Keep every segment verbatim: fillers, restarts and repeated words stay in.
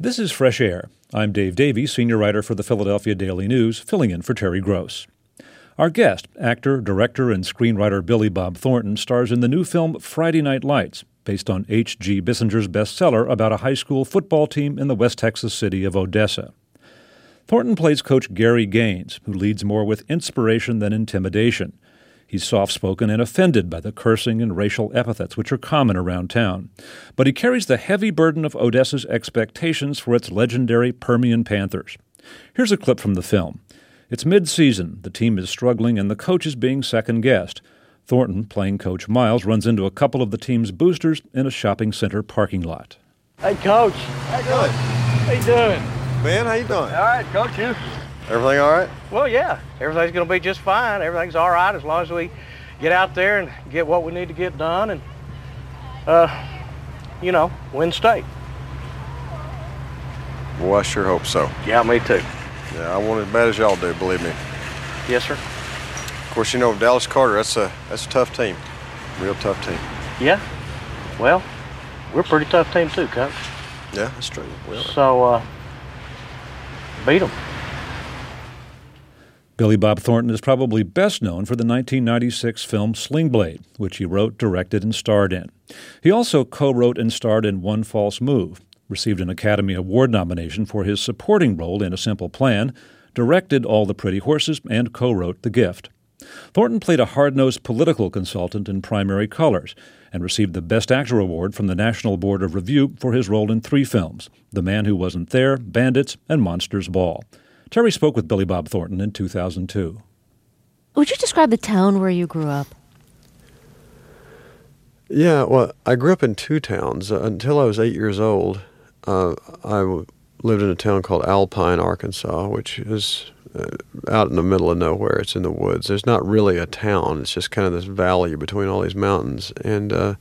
This is Fresh Air. I'm Dave Davies, senior writer for the Philadelphia Daily News, filling in for Terry Gross. Our guest, actor, director, and screenwriter Billy Bob Thornton, stars in the new film Friday Night Lights, based on H G Bissinger's bestseller about a high school football team in the West Texas city of Odessa. Thornton plays Coach Gary Gaines, who leads more with inspiration than intimidation. He's soft-spoken and offended by the cursing and racial epithets which are common around town. But he carries the heavy burden of Odessa's expectations for its legendary Permian Panthers. Here's a clip from the film. It's mid-season, the team is struggling, and the coach is being second-guessed. Thornton, playing Coach Miles, runs into a couple of the team's boosters in a shopping center parking lot. Hey, Coach. How you doing? How you doing? Ben, how you doing? All right, Coach, you? Everything all right? Well, yeah. Everything's going to be just fine. Everything's all right as long as we get out there and get what we need to get done and, uh, you know, win state. Well, I sure hope so. Yeah, me too. Yeah, I want it as bad as y'all do, believe me. Yes, sir. Of course, you know, Dallas Carter, that's a, that's a tough team. Real tough team. Yeah. Well, we're a pretty tough team too, Coach. Yeah, that's true. We are. So, uh, beat them. Billy Bob Thornton is probably best known for the nineteen ninety-six film Sling Blade, which he wrote, directed, and starred in. He also co-wrote and starred in One False Move, received an Academy Award nomination for his supporting role in A Simple Plan, directed All the Pretty Horses, and co-wrote The Gift. Thornton played a hard-nosed political consultant in Primary Colors and received the Best Actor Award from the National Board of Review for his role in three films, The Man Who Wasn't There, Bandits, and Monsters Ball. Terry spoke with Billy Bob Thornton in two thousand two. Would you describe the town where you grew up? Yeah, well, I grew up in two towns. Uh, until I was eight years old, uh, I w- lived in a town called Alpine, Arkansas, which is uh, out in the middle of nowhere. It's in the woods. There's not really a town. It's just kind of this valley between all these mountains. And uh,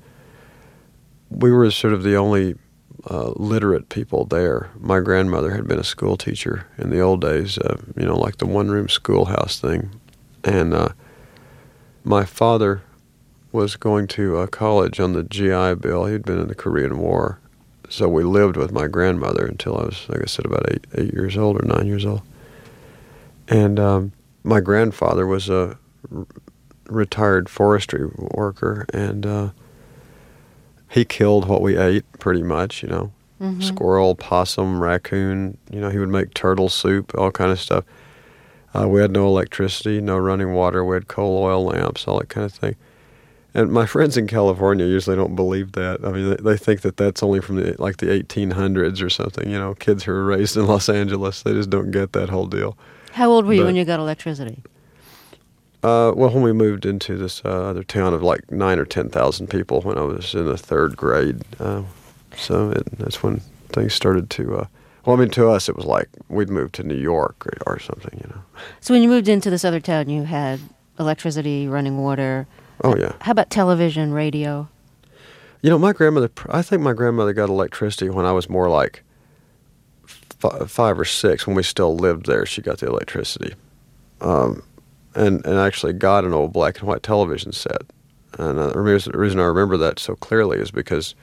we were sort of the only uh, literate people there. My grandmother had been a school teacher in the old days, uh, you know, like the one-room schoolhouse thing. And uh, my father was going to uh, college on the G I Bill. He'd been in the Korean War. So we lived with my grandmother until I was, like I said, about eight, eight years old or nine years old. And um, my grandfather was a r- retired forestry worker, and uh, he killed what we ate pretty much, you know, mm-hmm. squirrel, possum, raccoon. You know, he would make turtle soup, all kind of stuff. Uh, we had no electricity, no running water. We had coal oil lamps, all that kind of thing. And my friends in California usually don't believe that. I mean, they, they think that that's only from the, like the eighteen hundreds or something. You know, kids who were raised in Los Angeles, they just don't get that whole deal. How old were you but, when you got electricity? Uh, well, when we moved into this uh, other town of like nine or ten thousand people when I was in the third grade, uh, so it, that's when things started to. Uh, well, I mean, to us, it was like we'd moved to New York or, or something, you know. So when you moved into this other town, you had electricity, running water. Oh yeah. How about television, radio? You know, my grandmother. I think my grandmother got electricity when I was more like f- five or six. When we still lived there, she got the electricity. Um, And, and actually got an old black and white television set. And uh, the reason I remember that so clearly is because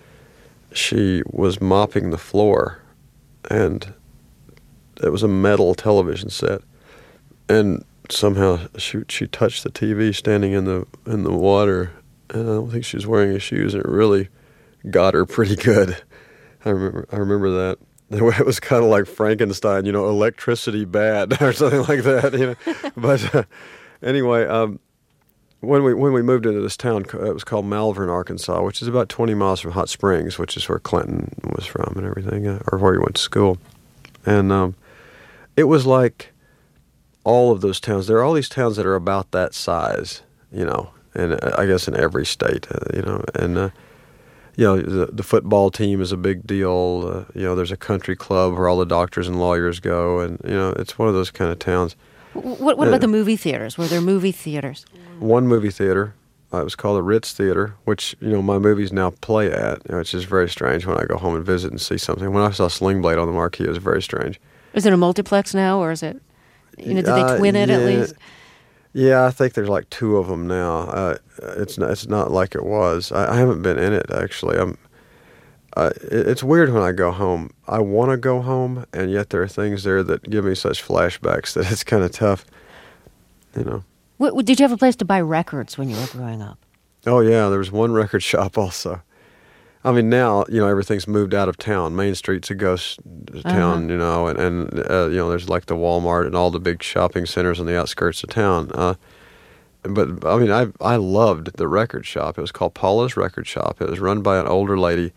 she was mopping the floor, and it was a metal television set. And somehow she she touched the T V standing in the in the water, and I don't think she was wearing any shoes, and it really got her pretty good. I remember I remember that. It was kind of like Frankenstein, you know, electricity bad or something like that, you know. But uh, anyway, um, when we when we moved into this town, it was called Malvern, Arkansas, which is about twenty miles from Hot Springs, which is where Clinton was from and everything, uh, or where he went to school. And um, it was like all of those towns. There are all these towns that are about that size, you know, and uh, I guess in every state, uh, you know, and. Uh, You know, the, the football team is a big deal. Uh, you know, there's a country club where all the doctors and lawyers go, and you know, it's one of those kind of towns. What, what uh, about the movie theaters? Were there movie theaters? One movie theater. Uh, it was called the Ritz Theater, which you know my movies now play at, which is very strange when I go home and visit and see something. When I saw Sling Blade on the marquee, it was very strange. Is it a multiplex now, or is it? You know, did they twin uh, it yeah, at least? Yeah, I think there's like two of them now. Uh, it's not, it's not like it was. I, I haven't been in it actually. I'm. uh, it, it's weird when I go home. I want to go home, and yet there are things there that give me such flashbacks that it's kind of tough, you know. What, did you have a place to buy records when you were growing up? Oh, yeah, there was one record shop also. I mean, now, you know, everything's moved out of town. Main Street's a ghost town, uh-huh. you know, and, and uh, you know, there's like the Walmart and all the big shopping centers on the outskirts of town. Uh, but, I mean, I I loved the record shop. It was called Paula's Record Shop. It was run by an older lady.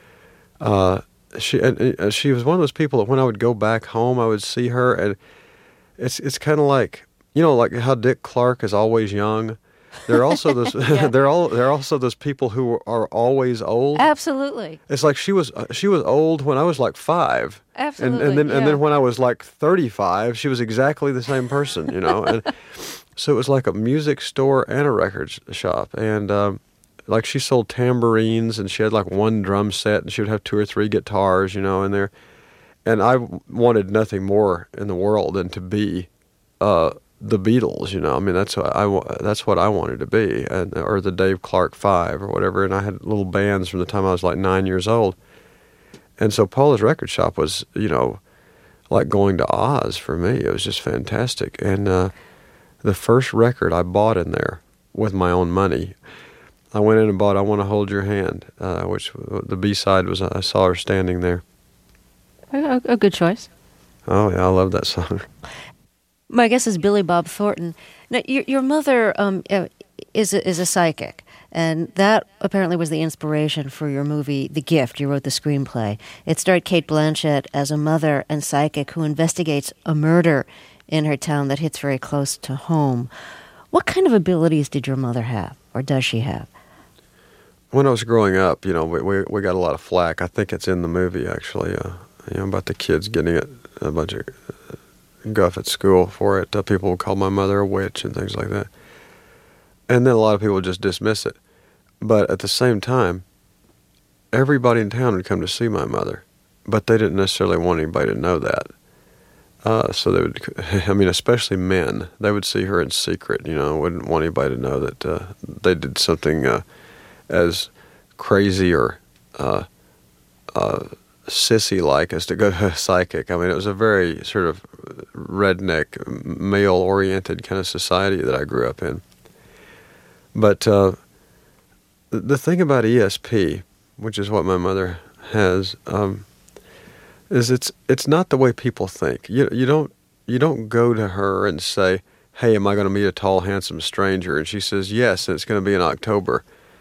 Uh, she and, and she was one of those people that when I would go back home, I would see her, and it's it's kind of like, you know, like how Dick Clark is always young. They're also those. yeah. They're all. They're also those people who are always old. Absolutely. It's like she was. She was old when I was like five. Absolutely. And, and then yeah. and then when I was like thirty-five, she was exactly the same person. You know. And so it was like a music store and a record shop, and um, like she sold tambourines, and she had like one drum set, and she would have two or three guitars. You know, in there. And I wanted nothing more in the world than to be. Uh, the Beatles, you know. I mean, that's what I that's what I wanted to be, and or the Dave Clark Five or whatever. And I had little bands from the time I was like nine years old, and so Paula's Record Shop was, you know, like going to Oz for me. It was just fantastic. And uh, the first record I bought in there with my own money, I went in and bought "I Want to Hold Your Hand," uh, which the B side was I saw her standing there. A, a good choice. Oh yeah, I love that song. My guess is Billy Bob Thornton. Now, your, your mother um, is a, is a psychic, and that apparently was the inspiration for your movie, The Gift. You wrote the screenplay. It starred Cate Blanchett as a mother and psychic who investigates a murder in her town that hits very close to home. What kind of abilities did your mother have, or does she have? When I was growing up, you know, we we, we got a lot of flack. I think it's in the movie, actually, uh, you know, about the kids getting it, a bunch of guff at school for it. Uh, people would call my mother a witch and things like that. And then a lot of people would just dismiss it. But at the same time, everybody in town would come to see my mother, but they didn't necessarily want anybody to know that. Uh, so they would, I mean, especially men, they would see her in secret, you know, wouldn't want anybody to know that uh, they did something uh, as crazy or uh, uh, sissy-like as to go to a psychic. I mean, it was a very sort of redneck, male-oriented kind of society that I grew up in. But uh, the thing about E S P, which is what my mother has, um, is it's it's not the way people think. You you don't you don't go to her and say, "Hey, am I going to meet a tall, handsome stranger?" And she says, "Yes, and it's going to be in October."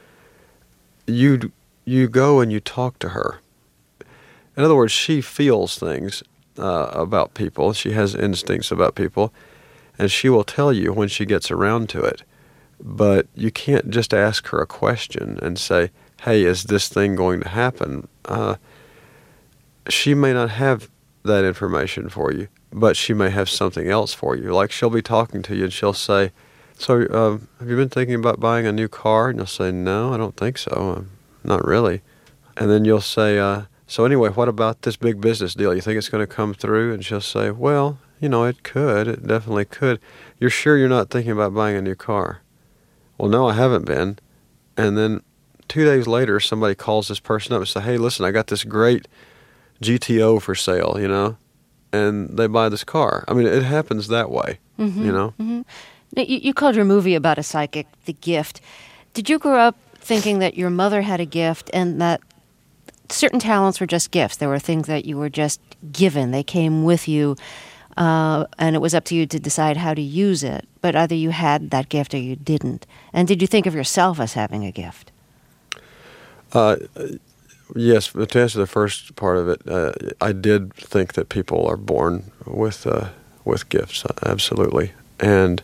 You you go and you talk to her. In other words, she feels things uh, about people. She has instincts about people, and she will tell you when she gets around to it. But you can't just ask her a question and say, "Hey, is this thing going to happen?" Uh, she may not have that information for you, but she may have something else for you. Like she'll be talking to you and she'll say, "So, um, have you been thinking about buying a new car?" And you'll say, "No, I don't think so. Um, not really." And then you'll say, uh, "So anyway, what about this big business deal? You think it's going to come through?" And she'll say, "Well, you know, it could. It definitely could. You're sure you're not thinking about buying a new car?" "Well, no, I haven't been." And then two days later, somebody calls this person up and says, "Hey, listen, I got this great G T O for sale, you know," and they buy this car. I mean, it happens that way, mm-hmm, you know. Mm-hmm. Now, you, you called your movie about a psychic, The Gift. Did you grow up thinking that your mother had a gift and that certain talents were just gifts? There were things that you were just given. They came with you, uh, and it was up to you to decide how to use it. But either you had that gift or you didn't. And did you think of yourself as having a gift? Uh, yes, but to answer the first part of it, uh, I did think that people are born with uh, with gifts, absolutely. And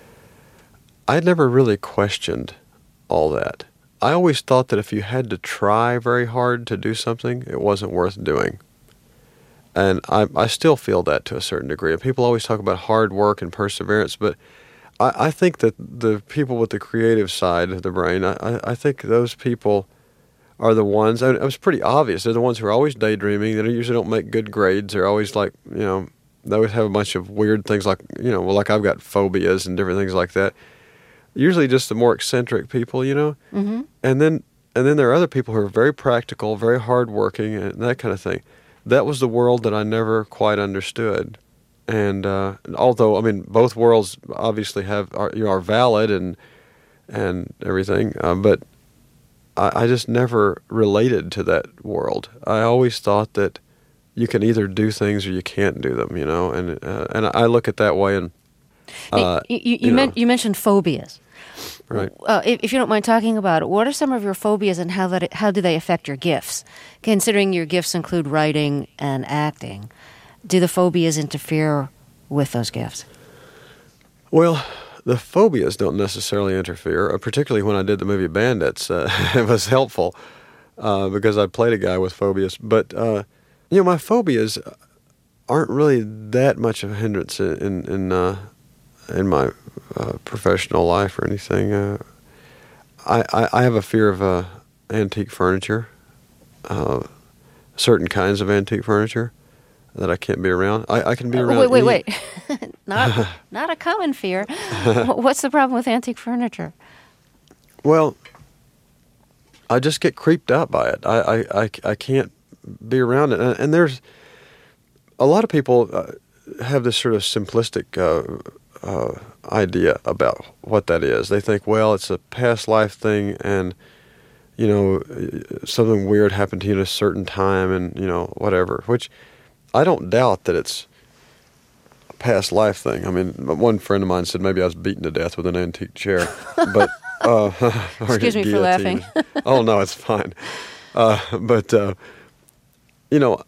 I never really questioned all that. I always thought that if you had to try very hard to do something, it wasn't worth doing. And I, I still feel that to a certain degree. And people always talk about hard work and perseverance, but I, I think that the people with the creative side of the brain, I, I think those people are the ones, and it was pretty obvious, they're the ones who are always daydreaming. They usually don't make good grades. They're always like, you know, they always have a bunch of weird things like, you know, well, like I've got phobias and different things like that. Usually just the more eccentric people, you know. Mm-hmm. And then and then there are other people who are very practical, very hardworking, and that kind of thing. That was the world that I never quite understood. And uh, although, I mean, both worlds obviously have are, you know, are valid and and everything, uh, but I, I just never related to that world. I always thought that you can either do things or you can't do them, you know. And uh, and I look at that way. And uh, you, you, you, you, men- know, you mentioned phobias. Right. Uh, if, if you don't mind talking about it, what are some of your phobias, and how that how do they affect your gifts? Considering your gifts include writing and acting, do the phobias interfere with those gifts? Well, the phobias don't necessarily interfere, uh, particularly when I did the movie Bandits. Uh, it was helpful uh, because I played a guy with phobias. But, uh, you know, my phobias aren't really that much of a hindrance in in, in, uh, in my uh, professional life or anything. Uh, I, I, I have a fear of uh, antique furniture, uh, certain kinds of antique furniture that I can't be around. I, I can be around. Uh, wait, wait, any, wait. not, not a common fear. What's the problem with antique furniture? Well, I just get creeped out by it. I, I, I, I can't be around it. And, and there's a lot of people uh, have this sort of simplistic uh, uh, idea about what that is. They think, well, it's a past life thing, and you know, something weird happened to you at a certain time, and you know, whatever. Which I don't doubt that it's a past life thing. I mean, one friend of mine said maybe I was beaten to death with an antique chair, but uh, excuse me for laughing. Oh no, it's fine. Uh, but uh, you know,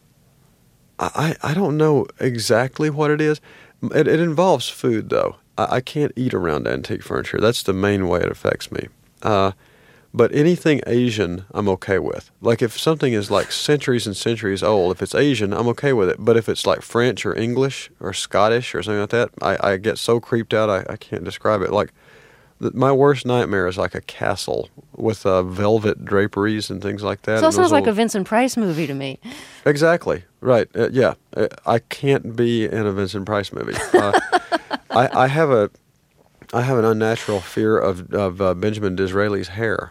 I I don't know exactly what it is. It, it involves food, though. I, I can't eat around antique furniture. That's the main way it affects me. Uh, But anything Asian, I'm okay with. Like if something is like centuries and centuries old, if it's Asian, I'm okay with it. But if it's like French or English or Scottish or something like that, I, I get so creeped out I, I can't describe it. Like the, my worst nightmare is like a castle with uh, velvet draperies and things like that. So it sounds like little... a Vincent Price movie to me. Exactly. Right. Uh, yeah. Uh, I can't be in a Vincent Price movie. Uh, I, I have a... I have an unnatural fear of of uh, Benjamin Disraeli's hair.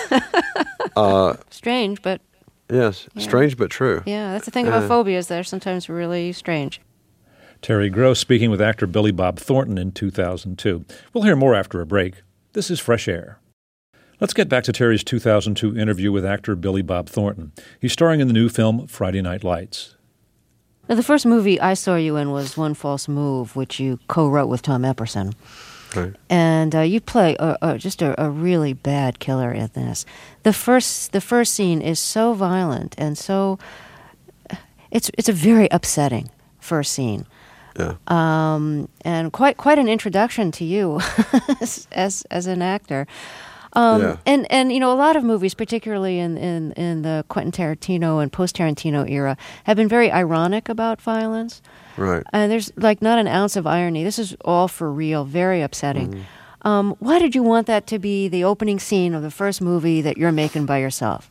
uh, strange, but yes, yeah. Strange but true. Yeah, that's the thing about uh, phobias; they're sometimes really strange. Terry Gross speaking with actor Billy Bob Thornton in two thousand two. We'll hear more after a break. This is Fresh Air. Let's get back to Terry's two thousand two interview with actor Billy Bob Thornton. He's starring in the new film Friday Night Lights. Now, the first movie I saw you in was One False Move, which you co-wrote with Tom Epperson. Right. And uh, you play a, a, just a, a really bad killer in this. The first, the first scene is so violent and so it's it's a very upsetting first scene. Yeah. Um, and quite quite an introduction to you as, as as an actor. Um, yeah. And and you know, a lot of movies, particularly in, in, in the Quentin Tarantino and post-Tarantino era, have been very ironic about violence. Right. And there's like not an ounce of irony. This is all for real, very upsetting. Mm. Um, why did you want that to be the opening scene of the first movie that you're making by yourself?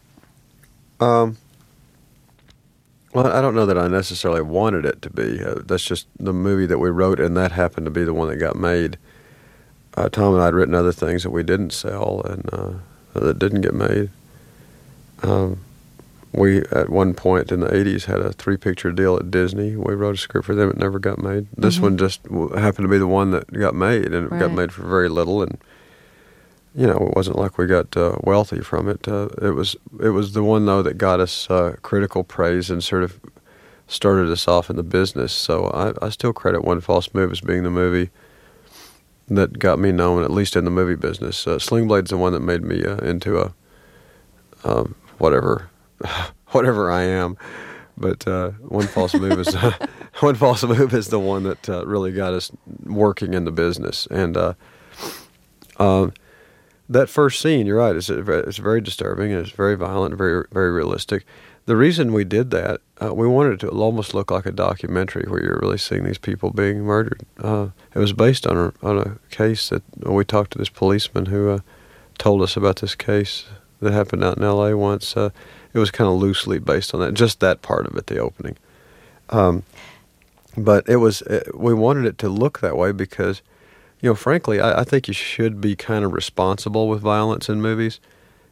Um. Well, I don't know that I necessarily wanted it to be. Uh, that's just the movie that we wrote, and that happened to be the one that got made. Uh, Tom and I had written other things that we didn't sell and uh, that didn't get made. Um. We, at one point in the eighties, had a three-picture deal at Disney. We wrote a script for them. It never got made. This mm-hmm. one just happened to be the one that got made, and it right. got made for very little. And, you know, it wasn't like we got uh, wealthy from it. Uh, it was it was the one, though, that got us uh, critical praise and sort of started us off in the business. So I, I still credit One False Move as being the movie that got me known, at least in the movie business. Uh, Sling Blade's the one that made me uh, into a um, whatever... whatever I am, but uh, One False Move is uh, One False Move is the one that uh, really got us working in the business. And uh, uh, that first scene, you're right, it's it's very disturbing and it's very violent, very very realistic. The reason we did that, uh, we wanted it to almost look like a documentary where you're really seeing these people being murdered. Uh, it was based on a on a case that we talked to this policeman who uh, told us about this case that happened out in L A once. Uh, It was kind of loosely based on that, just that part of it, the opening. Um, but it was, it, we wanted it to look that way because, you know, frankly, I, I think you should be kind of responsible with violence in movies.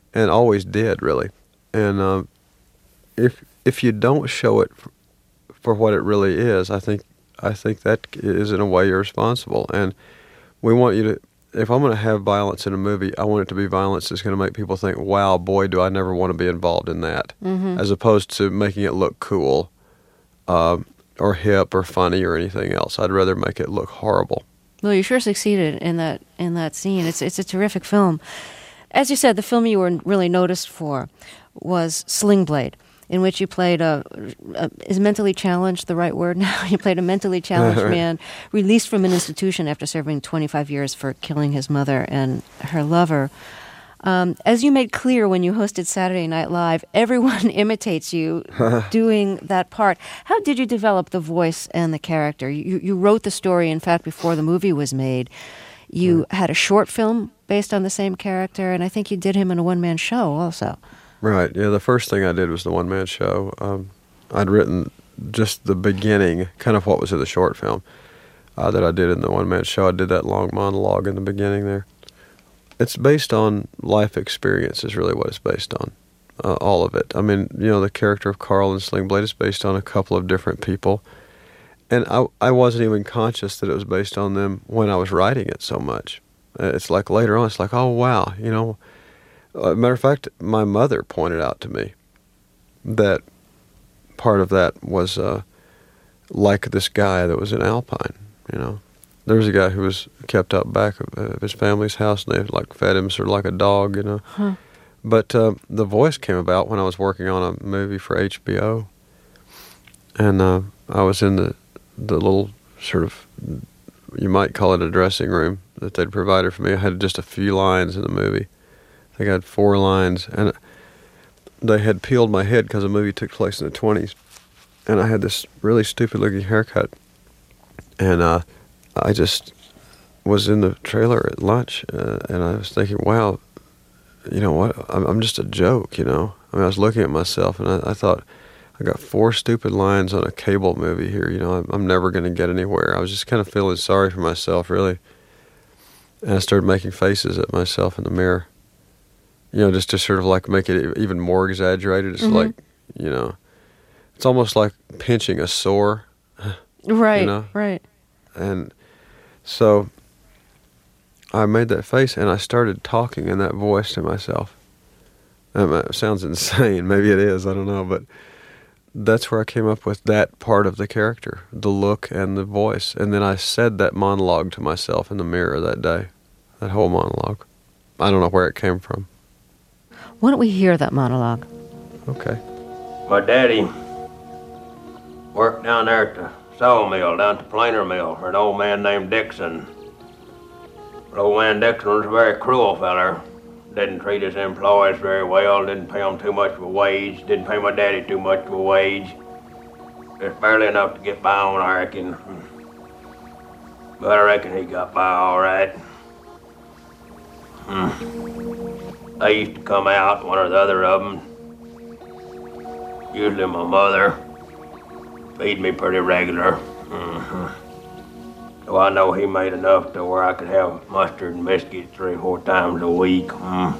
and always did, really. And um, if if you don't show it for, for what it really is, I think I think that is in a way irresponsible. And we want you to, if I'm going to have violence in a movie, I want it to be violence that's going to make people think, wow, boy, do I never want to be involved in that, mm-hmm. as opposed to making it look cool um, or hip or funny or anything else. I'd rather make it look horrible. Well, you sure succeeded in that in that scene. It's it's a terrific film. As you said, the film you were really noticed for was Sling Blade, in which you played a, a is mentally challenged the right word now? You played a mentally challenged man released from an institution after serving twenty-five years for killing his mother and her lover. Um, as you made clear when you hosted Saturday Night Live, everyone imitates you doing that part. How did you develop the voice and the character? You, you wrote the story, in fact, before the movie was made. You right. had a short film based on the same character, and I think you did him in a one-man show also. Right, yeah, the first thing I did was the one-man show. Um, I'd written just the beginning, kind of what was in the short film uh, that I did in the one-man show. I did that long monologue in the beginning there. It's based on life experience is really what it's based on, uh, all of it. I mean, you know, the character of Carl in Sling Blade is based on a couple of different people. And I, I wasn't even conscious that it was based on them when I was writing it so much. Uh, it's like later on, it's like, oh, wow, you know. Uh, matter of fact, my mother pointed out to me that part of that was uh, like this guy that was in Alpine, you know. There was a guy who was kept out back of, uh, his family's house, and they like fed him sort of like a dog, you know. Huh. But uh, the voice came about when I was working on a movie for H B O, and uh, I was in the the little sort of, you might call it a dressing room that they'd provided for me. I had just a few lines in the movie. I think I had four lines, and they had peeled my head because the movie took place in the twenties, and I had this really stupid-looking haircut, and uh, I just was in the trailer at lunch, uh, and I was thinking, wow, you know what, I'm, I'm just a joke, you know. I mean, I was looking at myself, and I, I thought, I got four stupid lines on a cable movie here, you know, I'm, I'm never going to get anywhere. I was just kind of feeling sorry for myself, really. And I started making faces at myself in the mirror, you know, just to sort of like make it even more exaggerated. It's mm-hmm. like, you know, it's almost like pinching a sore. Right, you know? right. And so I made that face, and I started talking in that voice to myself. Um, it sounds insane. Maybe it is. I don't know. But that's where I came up with that part of the character, the look and the voice. And then I said that monologue to myself in the mirror that day, that whole monologue. I don't know where it came from. Why don't we hear that monologue? Okay. My daddy worked down there at the sawmill, down at the planer mill, for an old man named Dixon. But old man Dixon was a very cruel feller. Didn't treat his employees very well, didn't pay them too much of a wage, didn't pay my daddy too much of a wage. Just barely enough to get by on, I reckon. But I reckon he got by all right. Hmm. They used to come out, one or the other of them, usually my mother, feed me pretty regular. Mm-hmm. So I know he made enough to where I could have mustard and biscuits three or four times a week. Mm.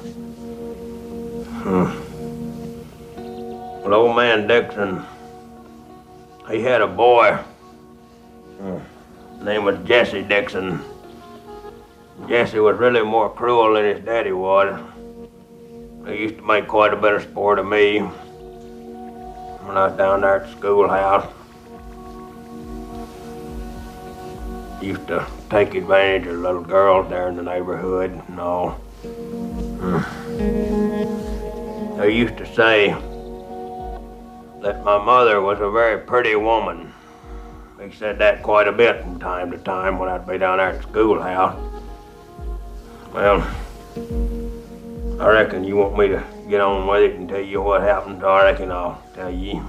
Mm. Well, old man Dixon, he had a boy. Mm. His name was Jesse Dixon. Jesse was really more cruel than his daddy was. He used to make quite a bit of sport of me when I was down there at the schoolhouse. He used to take advantage of little girls there in the neighborhood and all. Mm. They used to say that my mother was a very pretty woman. He said that quite a bit from time to time when I'd be down there at the schoolhouse. Well, I reckon you want me to get on with it and tell you what happened, so I reckon I'll tell you.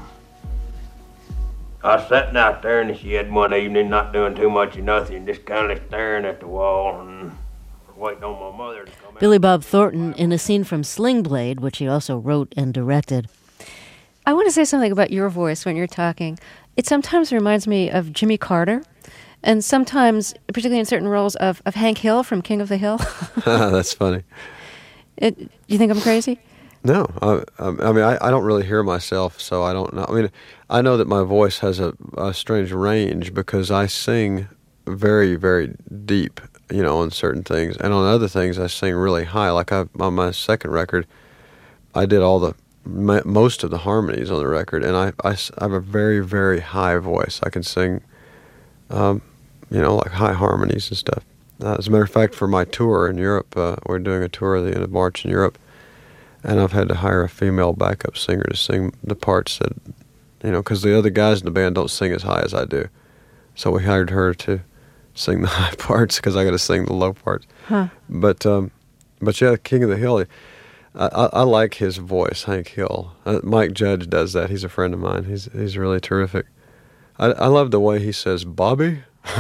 I was sitting out there in the shed one evening, not doing too much of nothing, just kind of staring at the wall and waiting on my mother to come out. Billy Bob Thornton in a scene from Sling Blade, which he also wrote and directed. I want to say something about your voice when you're talking. It sometimes reminds me of Jimmy Carter, and sometimes, particularly in certain roles, of, of Hank Hill from King of the Hill. That's funny. It, you think I'm crazy? No, I, I mean, I, I don't really hear myself, so I don't know. I mean, I know that my voice has a, a strange range because I sing very, very deep, you know, on certain things. And on other things, I sing really high. Like I, on my second record, I did all the, most of the harmonies on the record, and I, I, I have a very, very high voice. I can sing, um, you know, like high harmonies and stuff. Uh, as a matter of fact, for my tour in Europe, uh, we're doing a tour at the end of March in Europe, and I've had to hire a female backup singer to sing the parts that, you know, because the other guys in the band don't sing as high as I do. So we hired her to sing the high parts because I got to sing the low parts. Huh. But, um, but yeah, King of the Hill, I, I, I like his voice, Hank Hill. Uh, Mike Judge does that. He's a friend of mine. He's he's really terrific. I, I love the way he says, Bobby.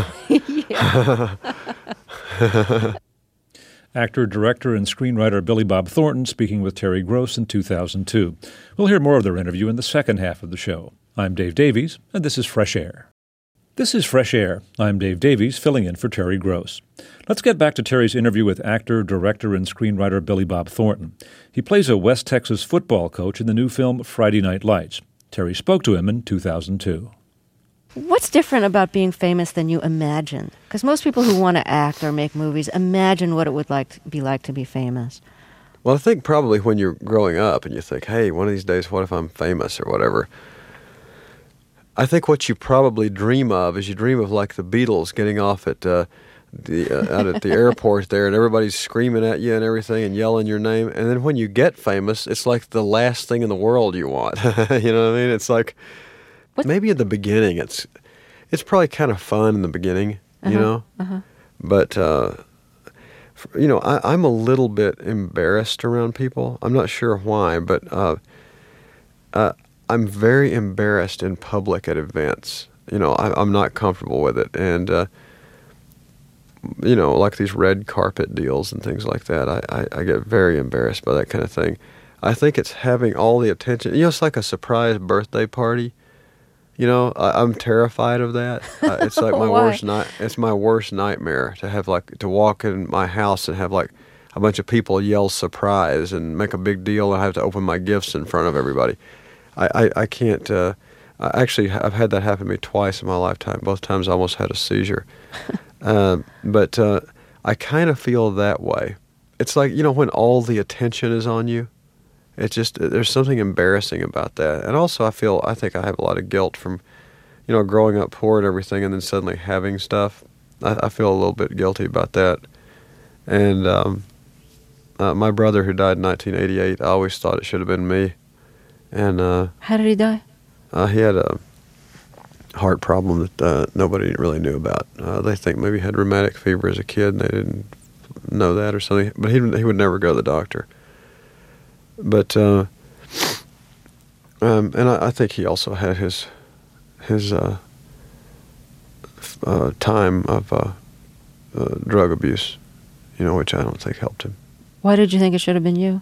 Actor, director, and screenwriter Billy Bob Thornton speaking with Terry Gross in two thousand two. We'll hear more of their interview in the second half of the show. I'm Dave Davies, and this is Fresh Air. This is Fresh Air. I'm Dave Davies, filling in for Terry Gross. Let's get back to Terry's interview with actor, director, and screenwriter Billy Bob Thornton. He plays a West Texas football coach in the new film Friday Night Lights. Terry spoke to him in two thousand two. What's different about being famous than you imagine? Because most people who want to act or make movies imagine what it would like to be like to be famous. Well, I think probably when you're growing up and you think, hey, one of these days, what if I'm famous or whatever? I think what you probably dream of is you dream of like the Beatles getting off at uh, the uh, out at the airport there, and everybody's screaming at you and everything and yelling your name. And then when you get famous, it's like the last thing in the world you want. You know what I mean? It's like what? Maybe at the beginning, it's it's probably kind of fun in the beginning, you uh-huh, know. Uh-huh. But uh, you know, I, I'm a little bit embarrassed around people. I'm not sure why, but uh, uh, I'm very embarrassed in public at events. You know, I, I'm not comfortable with it, and uh, you know, like these red carpet deals and things like that. I, I, I get very embarrassed by that kind of thing. I think it's having all the attention. You know, it's like a surprise birthday party. You know, I, I'm terrified of that. Uh, it's like my worst night. It's my worst nightmare to have like to walk in my house and have like a bunch of people yell surprise and make a big deal, and I have to open my gifts in front of everybody. I, I, I can't. Uh, I actually, I've had that happen to me twice in my lifetime. Both times I almost had a seizure. uh, but uh, I kind of feel that way. It's like, you know, when all the attention is on you. It's just, there's something embarrassing about that. And also I feel, I think I have a lot of guilt from, you know, growing up poor and everything and then suddenly having stuff. I, I feel a little bit guilty about that. And um, uh, my brother who died in nineteen eighty-eight, I always thought it should have been me. And uh, how did he die? Uh, he had a heart problem that uh, nobody really knew about. Uh, they think maybe he had rheumatic fever as a kid and they didn't know that or something. But he, he would never go to the doctor. But, uh, um, and I, I think he also had his, his, uh, uh, time of, uh, uh, drug abuse, you know, which I don't think helped him. Why did you think it should have been you?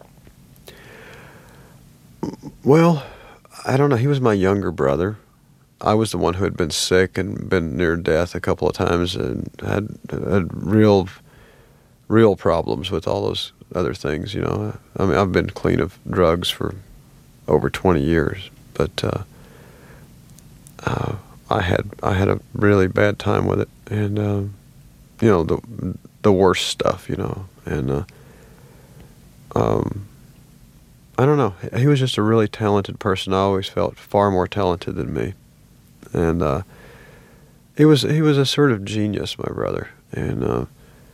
Well, I don't know. He was my younger brother. I was the one who had been sick and been near death a couple of times and had, had real, real problems with all those other things, you know. I mean, I've been clean of drugs for over twenty years, but uh, uh, I had I had a really bad time with it, and uh, you know, the the worst stuff, you know, and uh, um, I don't know. He was just a really talented person. I always felt far more talented than me, and uh, he was he was a sort of genius, my brother, and. Uh,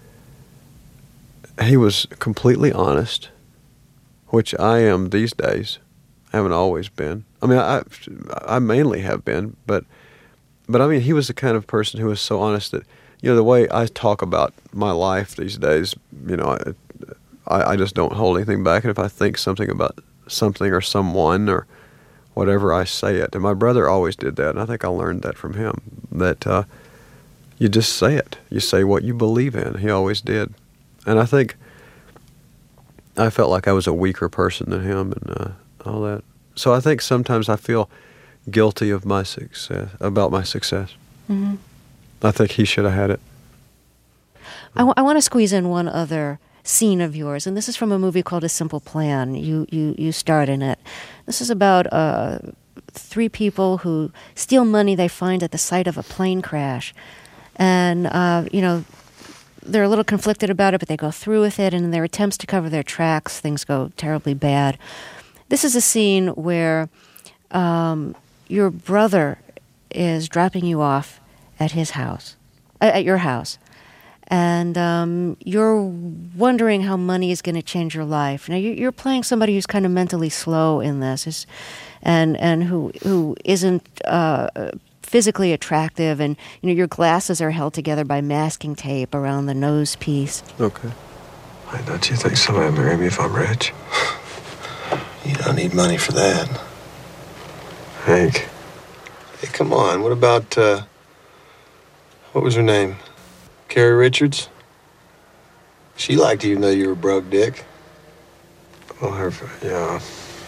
He was completely honest, which I am these days. I haven't always been. I mean, I I mainly have been, but but I mean, he was the kind of person who was so honest that, you know, the way I talk about my life these days, you know, I I just don't hold anything back, and if I think something about something or someone or whatever, I say it. And my brother always did that, and I think I learned that from him. That uh, you just say it. You say what you believe in. He always did. And I think I felt like I was a weaker person than him and uh, all that. So I think sometimes I feel guilty of my success, about my success. Mm-hmm. I think he should have had it. I, w- I want to squeeze in one other scene of yours, and this is from a movie called A Simple Plan. You you you starred in it. This is about uh, three people who steal money they find at the site of a plane crash, and uh, you know they're a little conflicted about it, but they go through with it. And in their attempts to cover their tracks, things go terribly bad. This is a scene where um, your brother is dropping you off at his house, at your house. And um, you're wondering how money is going to change your life. Now, you're playing somebody who's kind of mentally slow in this, and and who who isn't uh, physically attractive, and you know your glasses are held together by masking tape around the nose piece. Okay. Why, don't you think somebody will marry me if I'm rich? You don't need money for that. Hank. Hey, come on. What about, uh, what was her name? Carrie Richards? She liked you even though you were broke, Dick. Well, her, yeah.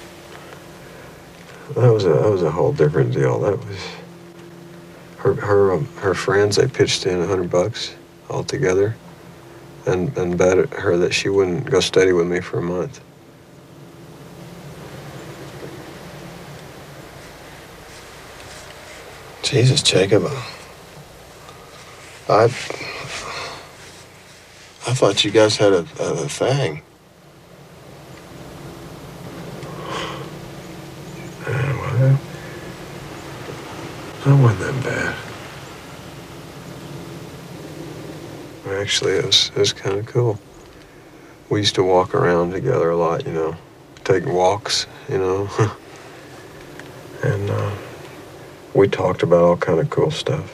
That was a that was a whole different deal. That was her her um, her friends. They pitched in a hundred bucks all together, and and bet her that she wouldn't go steady with me for a month. Jesus, Jacob. I I thought you guys had a, a, a thing. Yeah, well, that wasn't that bad. Actually, it was, it was kind of cool. We used to walk around together a lot, you know, take walks, you know. and uh, we talked about all kind of cool stuff.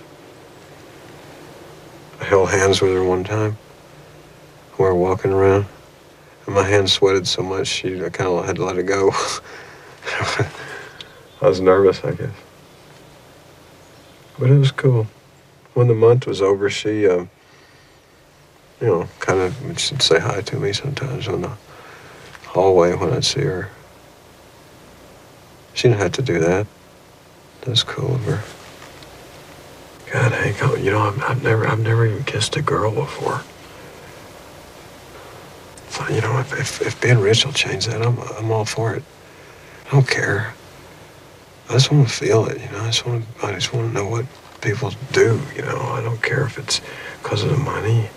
I held hands with her one time. We were walking around, and my hand sweated so much, she I kind of had to let it go. I was nervous, I guess. But it was cool. When the month was over, she, uh, you know, kind of, she'd say hi to me sometimes on the hallway when I'd see her. She didn't have to do that. That was cool of her. God, Hank, you know, I've, I've never, I've never even kissed a girl before. So, you know, if, if, if being rich will change that, I'm, I'm all for it. I don't care. I just want to feel it, you know. I just want to, I just want to know what people do, you know. I don't care if it's because of the money.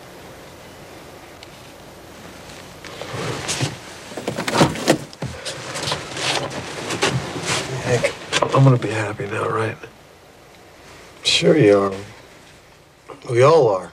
Hank, I'm gonna be happy now, right? Sure you are. We all are.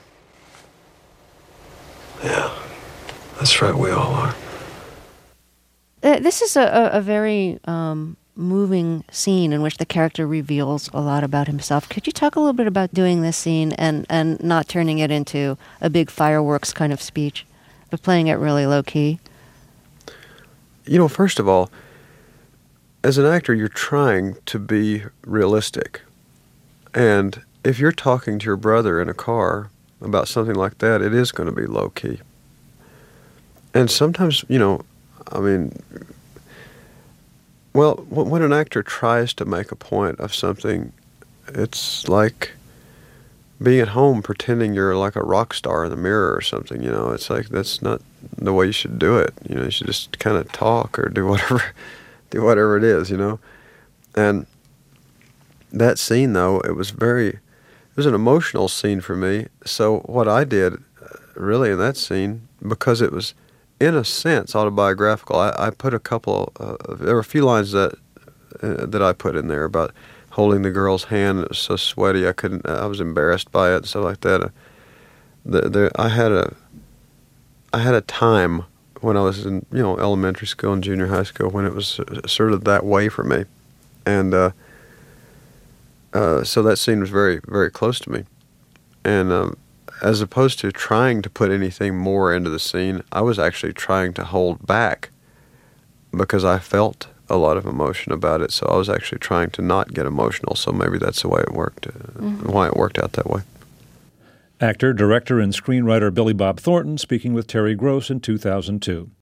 Yeah, that's right, we all are. Uh, this is a, a, a very um, moving scene in which the character reveals a lot about himself. Could you talk a little bit about doing this scene and, and not turning it into a big fireworks kind of speech, but playing it really low-key? You know, first of all, as an actor, you're trying to be realistic. And if you're talking to your brother in a car about something like that, it is going to be low-key. And sometimes, you know, I mean, well, when an actor tries to make a point of something, it's like being at home pretending you're like a rock star in the mirror or something, you know. It's like, that's not the way you should do it. You know, you should just kind of talk or do whatever, do whatever it is, you know. And that scene, though, it was very, it was an emotional scene for me. So what I did, really, in that scene, because it was, in a sense, autobiographical, I, I put a couple, uh, there were a few lines that uh, that I put in there about holding the girl's hand. It was so sweaty, I couldn't, I was embarrassed by it and stuff like that. Uh, the, the, I had a, I had a time when I was in, you know, elementary school and junior high school when it was sort of that way for me. And uh, uh, so that scene was very, very close to me. And um, as opposed to trying to put anything more into the scene, I was actually trying to hold back because I felt a lot of emotion about it. So I was actually trying to not get emotional. So maybe that's the way it worked, uh, mm-hmm. why it worked out that way. Actor, director, and screenwriter Billy Bob Thornton speaking with Terry Gross in two thousand two.